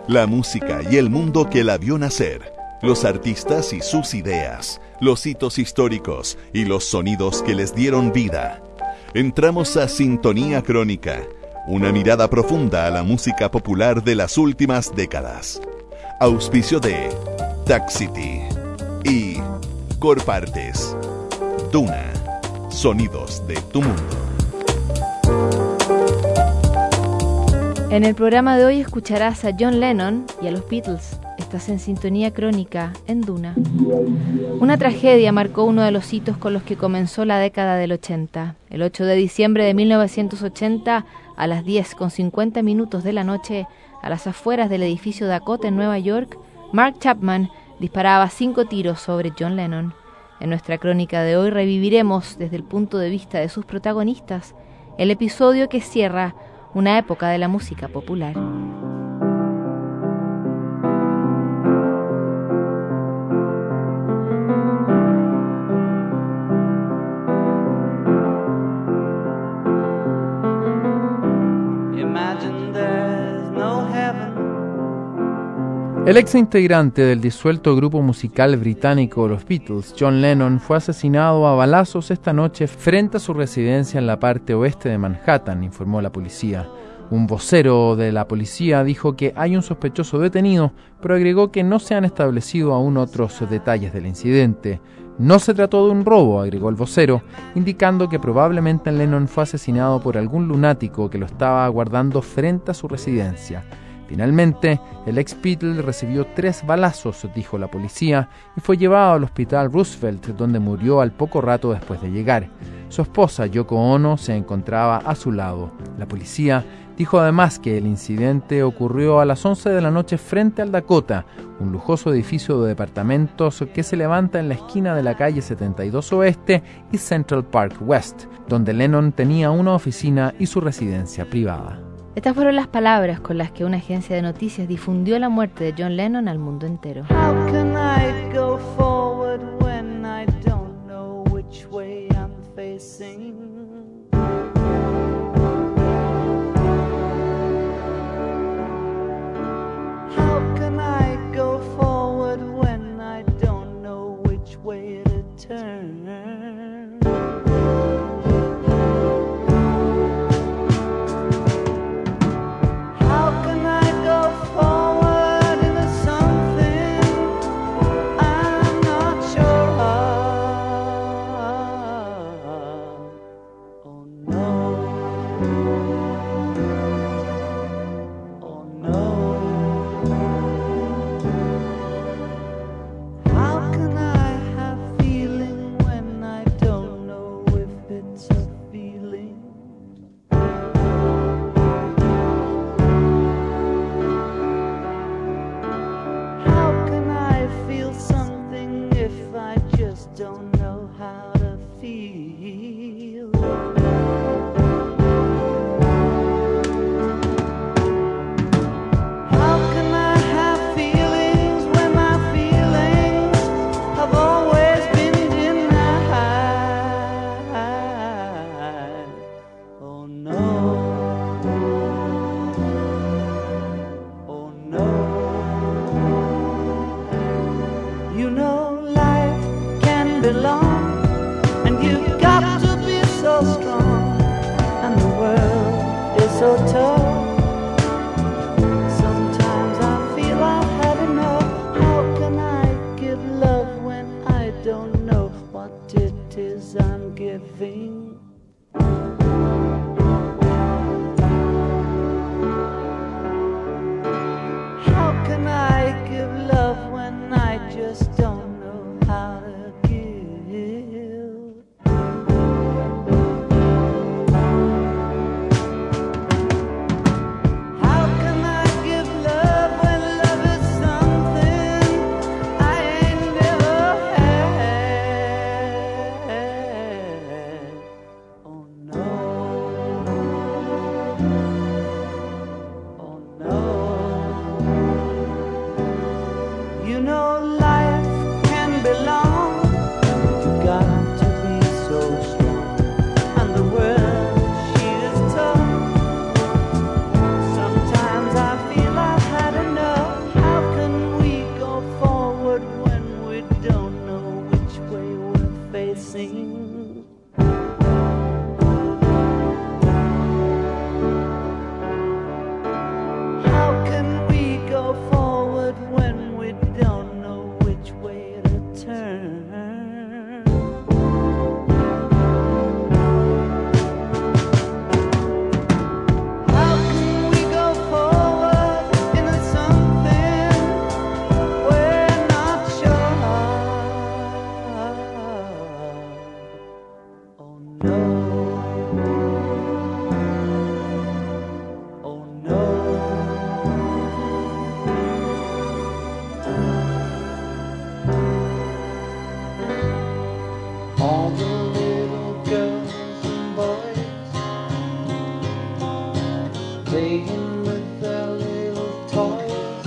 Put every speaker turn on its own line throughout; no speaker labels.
La música y el mundo que la vio nacer, los artistas y sus ideas, los hitos históricos y los sonidos que les dieron vida. Entramos a Sintonía Crónica, una mirada profunda a la música popular de las últimas décadas. Auspicio de Taxity y Corpartes. Duna, sonidos de tu mundo.
En el programa de hoy escucharás a John Lennon y a los Beatles. Estás en Sintonía Crónica en Duna. Una tragedia marcó uno de los hitos con los que comenzó la década del 80. El 8 de diciembre de 1980, a las 10:50 de la noche, a las afueras del edificio Dakota en Nueva York, Mark Chapman disparaba 5 tiros sobre John Lennon. En nuestra crónica de hoy reviviremos, desde el punto de vista de sus protagonistas, el episodio que cierra una época de la música popular.
El ex integrante del disuelto grupo musical británico Los Beatles, John Lennon, fue asesinado a balazos esta noche frente a su residencia en la parte oeste de Manhattan, informó la policía. Un vocero de la policía dijo que hay un sospechoso detenido, pero agregó que no se han establecido aún otros detalles del incidente. No se trató de un robo, agregó el vocero, indicando que probablemente Lennon fue asesinado por algún lunático que lo estaba aguardando frente a su residencia. Finalmente, el ex Beatle recibió 3 balazos, dijo la policía, y fue llevado al hospital Roosevelt, donde murió al poco rato después de llegar. Su esposa, Yoko Ono, se encontraba a su lado. La policía dijo además que el incidente ocurrió a las 11 de la noche frente al Dakota, un lujoso edificio de departamentos que se levanta en la esquina de la calle 72 Oeste y Central Park West, donde Lennon tenía una oficina y su residencia privada.
Estas fueron las palabras con las que una agencia de noticias difundió la muerte de John Lennon al mundo entero.
How can I go forward when I don't know which way I'm facing? How can I go forward when I don't know which way to turn? Sometimes I feel I've had enough. playing with their little toys.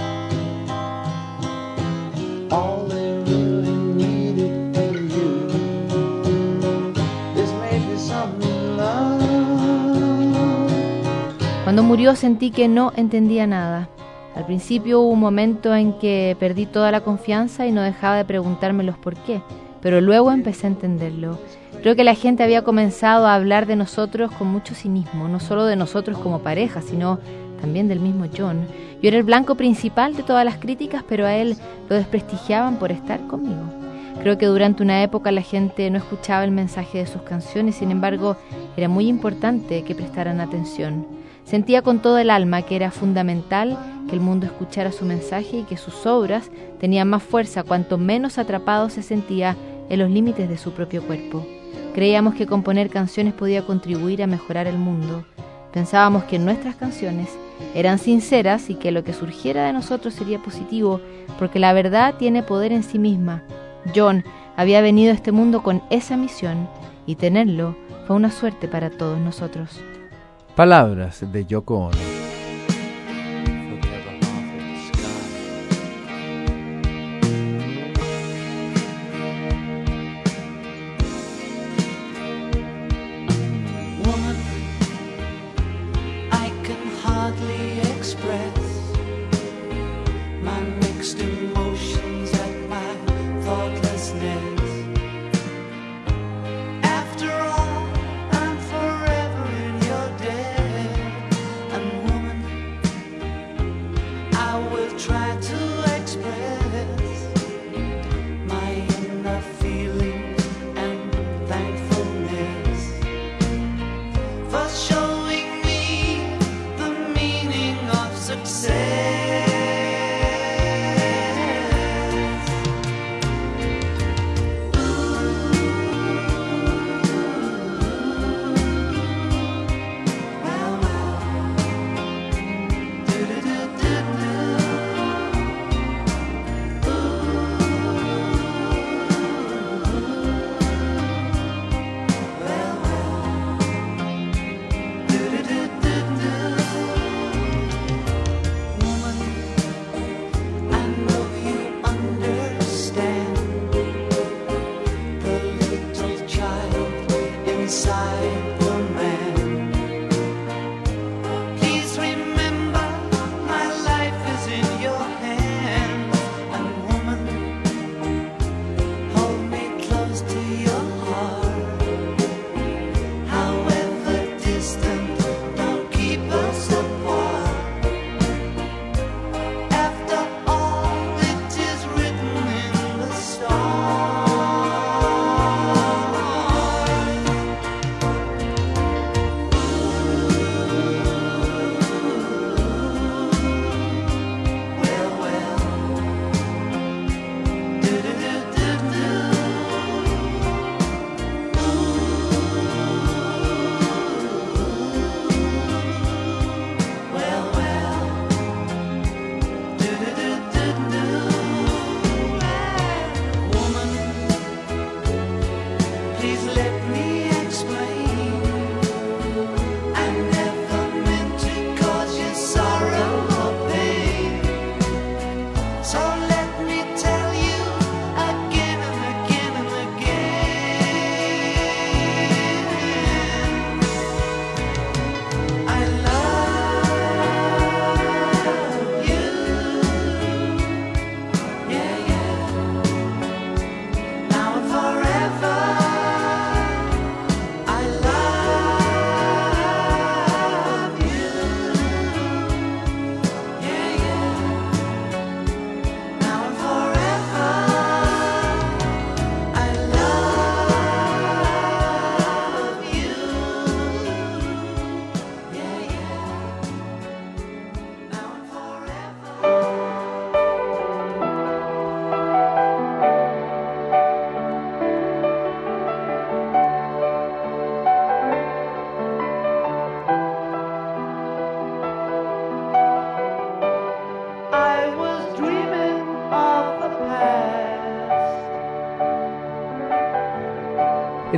All they really needed for you is maybe some love.
Cuando murió sentí que no entendía nada. Al principio hubo un momento en que perdí toda la confianza y no dejaba de preguntarme los por qué, pero luego empecé a entenderlo. Creo que la gente había comenzado a hablar de nosotros con mucho cinismo, no solo de nosotros como pareja, sino también del mismo John. Yo era el blanco principal de todas las críticas, pero a él lo desprestigiaban por estar conmigo. Creo que durante una época la gente no escuchaba el mensaje de sus canciones, sin embargo, era muy importante que prestaran atención. Sentía con todo el alma que era fundamental que el mundo escuchara su mensaje y que sus obras tenían más fuerza cuanto menos atrapado se sentía en los límites de su propio cuerpo. Creíamos que componer canciones podía contribuir a mejorar el mundo. Pensábamos que nuestras canciones eran sinceras y que lo que surgiera de nosotros sería positivo, porque la verdad tiene poder en sí misma. John había venido a este mundo con esa misión y tenerlo fue una suerte para todos nosotros.
Palabras de Yoko Ono.
Woman, I can hardly express my mixed emotions at my thoughtlessness. After all, I'm forever in your debt, and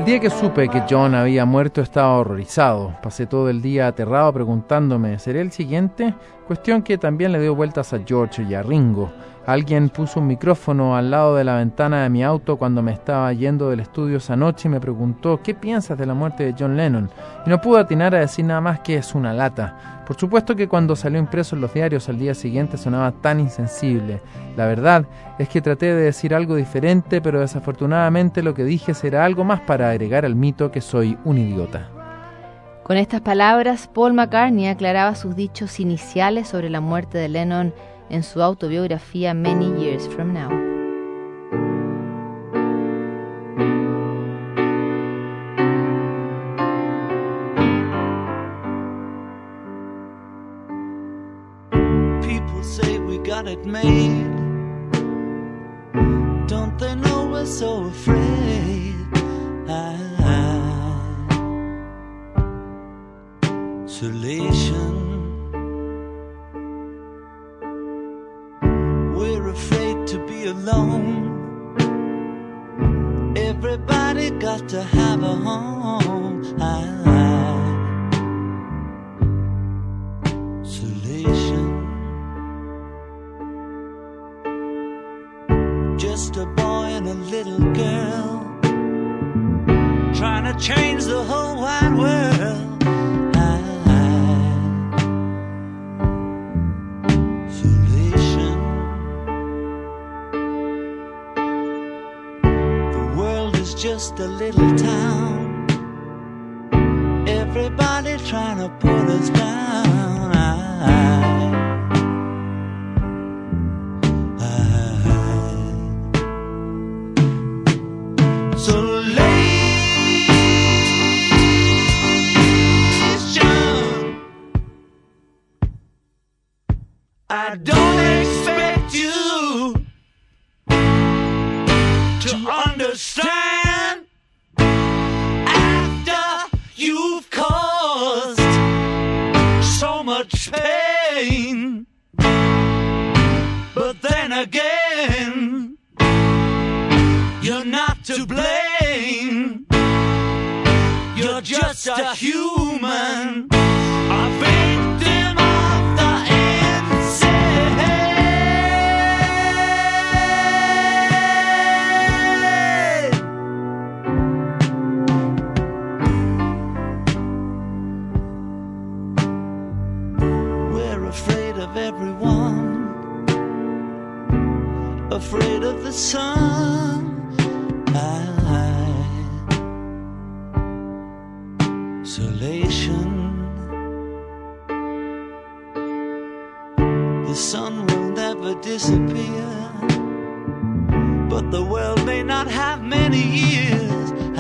día que supe que John había muerto estaba horrorizado. Pasé todo el día aterrado preguntándome, ¿seré el siguiente? Cuestión que también le dio vueltas a George y a Ringo. Alguien puso un micrófono al lado de la ventana de mi auto cuando me estaba yendo del estudio esa noche y me preguntó, ¿qué piensas de la muerte de John Lennon? Y no pude atinar a decir nada más que es una lata. Por supuesto que cuando salió impreso en los diarios al día siguiente sonaba tan insensible. La verdad es que traté de decir algo diferente, pero desafortunadamente lo que dije será algo más para agregar al mito que soy un idiota.
Con estas palabras, Paul McCartney aclaraba sus dichos iniciales sobre la muerte de Lennon en su autobiografía Many Years From Now.
People say we got it made. Don't they know we're so afraid? Isolation. We're afraid to be alone. Everybody got to have a home. Isolation. Just a boy and a little girl trying to change the whole wide world. Just a little town. Everybody trying to put us down. Isolation. I don't expect you to understand. You've caused so much pain, but then again, you're not to blame. You're just a human, a victim of the insane. Everyone afraid of the sun. Isolation. The sun will never disappear, but the world may not have many years.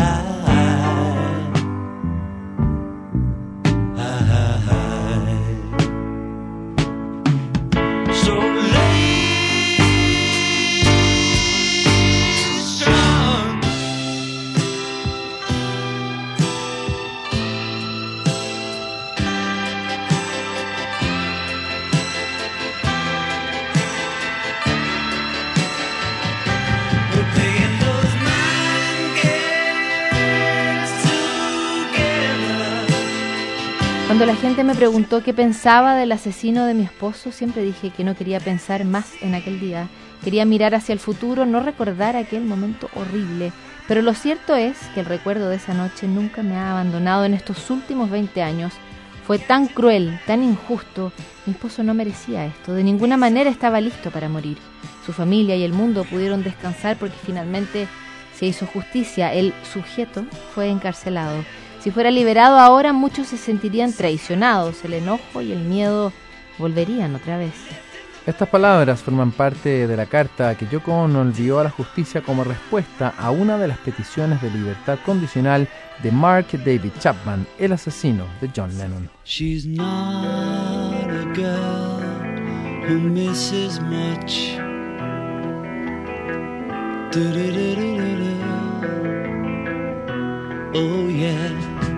Cuando la gente me preguntó qué pensaba del asesino de mi esposo, siempre dije que no quería pensar más en aquel día. Quería mirar hacia el futuro, no recordar aquel momento horrible. Pero lo cierto es que el recuerdo de esa noche nunca me ha abandonado en estos últimos 20 años. Fue tan cruel, tan injusto. Mi esposo no merecía esto. De ninguna manera estaba listo para morir. Su familia y el mundo pudieron descansar porque finalmente se hizo justicia. El sujeto fue encarcelado. Si fuera liberado ahora, muchos se sentirían traicionados. El enojo y el miedo volverían otra vez.
Estas palabras forman parte de la carta que Yoko Ono envió a la justicia como respuesta a una de las peticiones de libertad condicional de Mark David Chapman, el asesino de John Lennon.
She's not a girl who misses much. Oh yeah.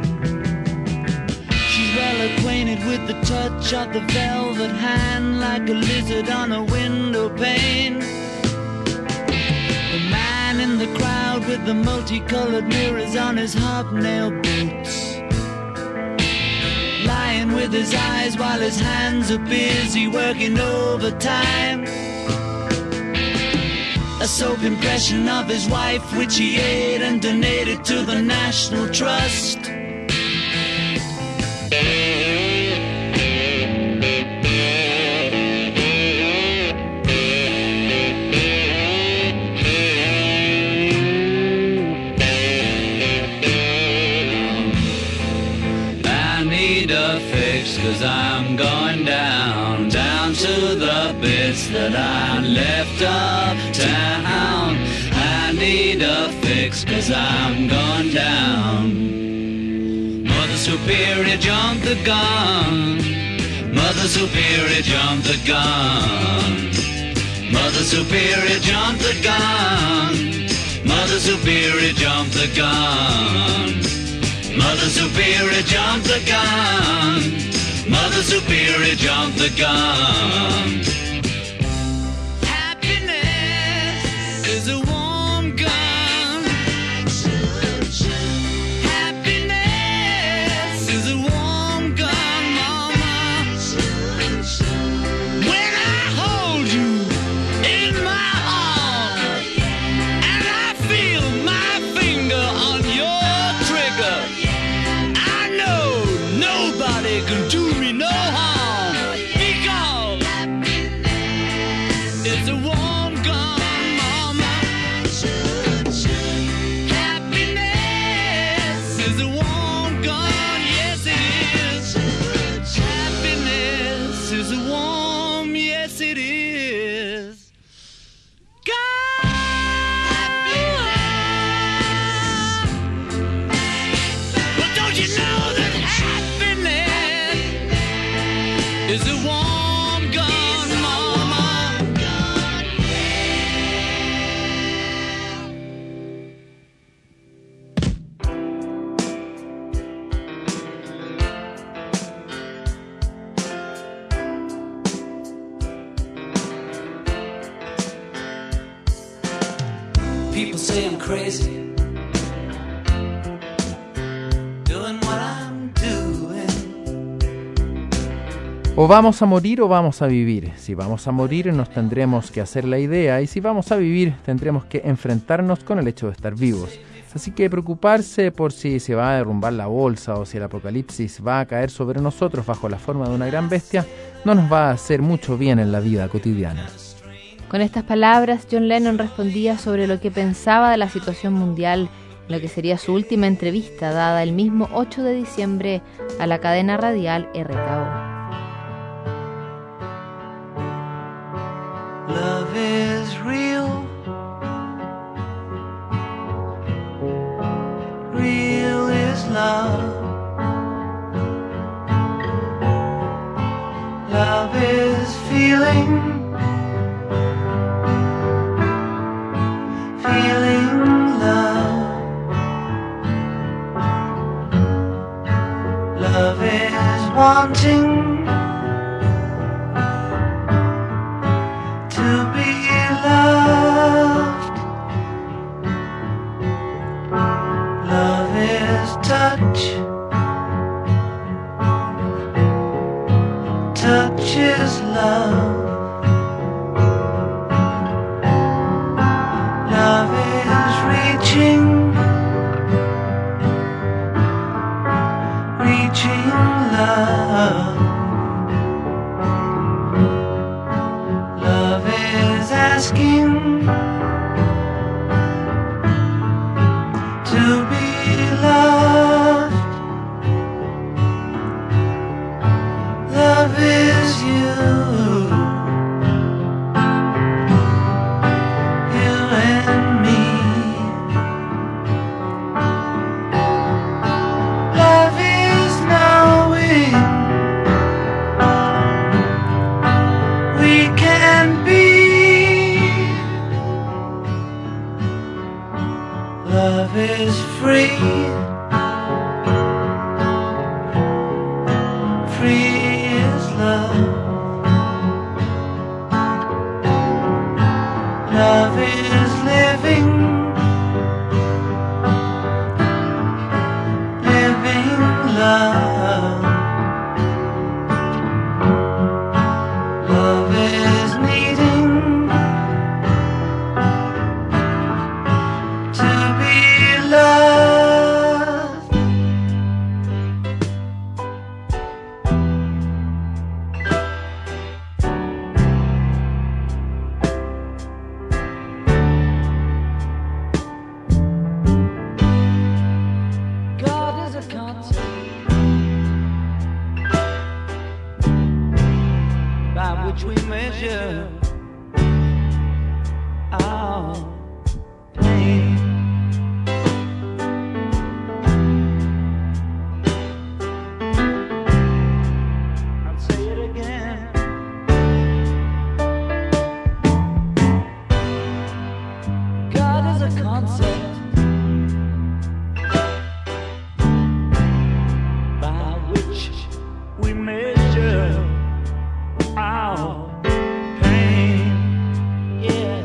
She's well acquainted with the touch of the velvet hand, like a lizard on a window pane. The man man in the crowd with the multicolored mirrors on his hobnail boots, lying with his eyes while his hands are busy working overtime. A soap impression of his wife, which he ate and donated to the National Trust. Cause I'm going down, down to the bits that I left uptown. I need a fix cause I'm going down. Mother Superior jumped the gun. Mother Superior jumped the gun. Mother Superior jumped the gun. Mother Superior jumped the gun. Mother Superior jumped the gun. Mother Superior jumped the gun. Happiness is a warm gun. Happiness is a warm gun, mama. When I hold you in my arms and I feel my finger on your trigger, I know nobody can do me no harm, because it's a warm gun, mama. Happiness is a warm gun, yes it is. Happiness is a warm, yes it is. God. But don't you know that happiness is a warm gun, mama? People say I'm crazy, doing what I'm doing.
O vamos a morir o vamos a vivir. Si vamos a morir nos tendremos que hacer la idea, y si vamos a vivir tendremos que enfrentarnos con el hecho de estar vivos. Así que preocuparse por si se va a derrumbar la bolsa o si el apocalipsis va a caer sobre nosotros bajo la forma de una gran bestia no nos va a hacer mucho bien en la vida cotidiana.
Con estas palabras, John Lennon respondía sobre lo que pensaba de la situación mundial en lo que sería su última entrevista dada el mismo 8 de diciembre a la cadena radial RKO.
Love is real. Real is love. Love is feeling. Feeling love. Love is wanting to be loved. Love is touch. Touch is love. Love is reaching. Reaching love. Love is asking to be loved. Love is you. You and me. Love is knowing we can be. Love is free. Free is love. which we measure our pain. I'll say it again. God is a concept by which we measure our pain. Yeah.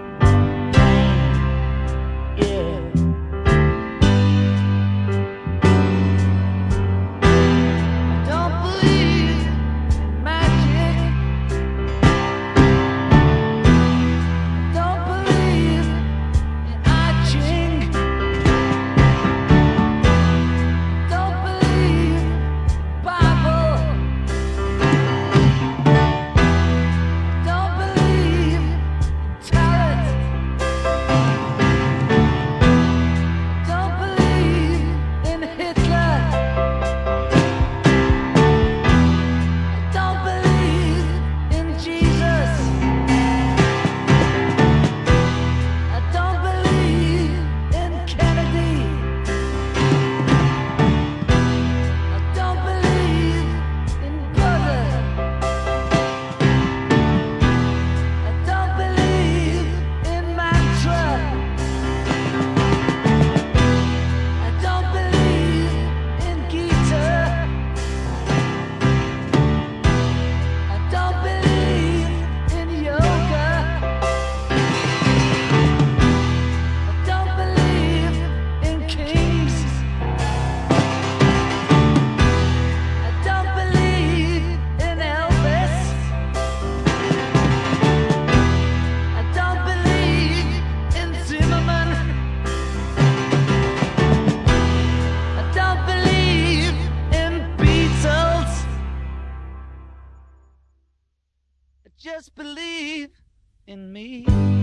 Just believe in me.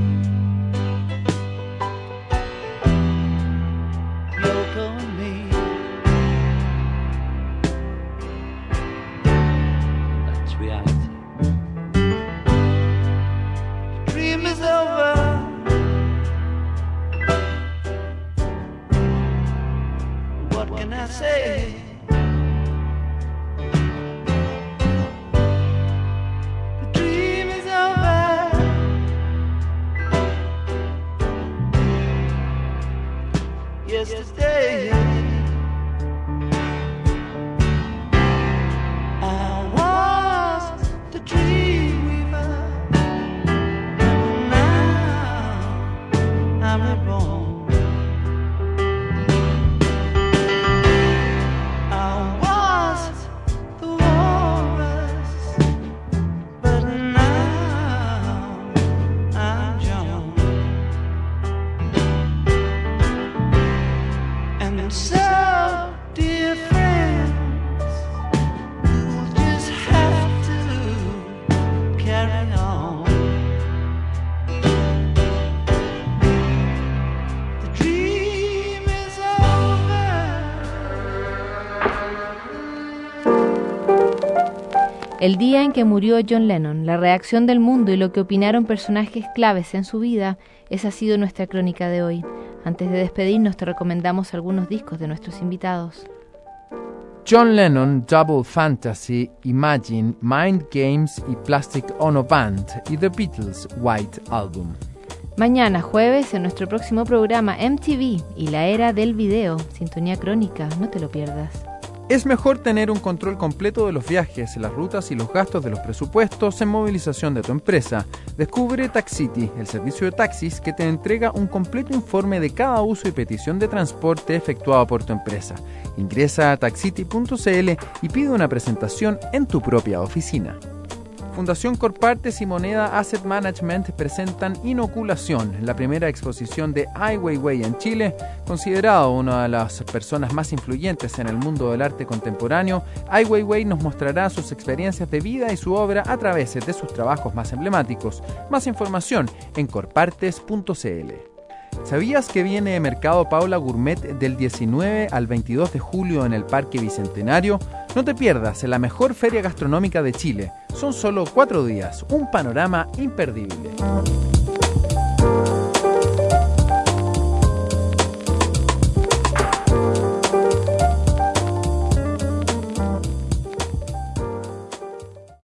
Yoko and me. That's reality. The dream is over. What can I say? Yesterday I was the dream weaver. Now I'm reborn. I was the walrus, but now I'm John. And so, dear friends, we'll just have to carry on. The dream is over.
El día en que murió John Lennon, la reacción del mundo y lo que opinaron personajes claves en su vida, esa ha sido nuestra crónica de hoy. Antes de despedirnos te recomendamos algunos discos de nuestros invitados.
John Lennon, Double Fantasy, Imagine, Mind Games y Plastic Ono Band, y The Beatles, White Album.
Mañana jueves en nuestro próximo programa MTV y la era del video, Sintonía Crónica, no te lo pierdas.
Es mejor tener un control completo de los viajes, las rutas y los gastos de los presupuestos en movilización de tu empresa. Descubre Taxity, el servicio de taxis que te entrega un completo informe de cada uso y petición de transporte efectuado por tu empresa. Ingresa a taxity.cl y pide una presentación en tu propia oficina. Fundación Corpartes y Moneda Asset Management presentan Inoculación, la primera exposición de Ai Weiwei en Chile. Considerado una de las personas más influyentes en el mundo del arte contemporáneo, Ai Weiwei nos mostrará sus experiencias de vida y su obra a través de sus trabajos más emblemáticos. Más información en corpartes.cl. ¿Sabías que viene Mercado Paula Gourmet del 19 al 22 de julio en el Parque Bicentenario? No te pierdas la mejor feria gastronómica de Chile. Son solo 4 días, un panorama imperdible.